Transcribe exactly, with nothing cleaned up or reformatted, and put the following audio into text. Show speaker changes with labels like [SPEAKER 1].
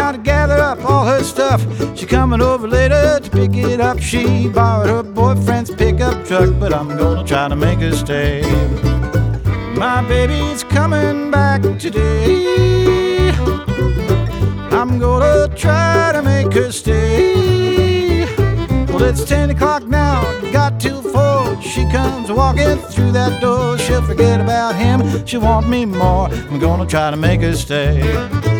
[SPEAKER 1] trying to gather up all her stuff. She coming over later to pick it up. She borrowed her boyfriend's pickup truck, but I'm gonna try to make her stay. My baby's coming back today. I'm gonna try to make her stay. Well, it's ten o'clock now, got till four. She comes walking through that door. She'll forget about him, she'll want me more. I'm gonna try to make her stay.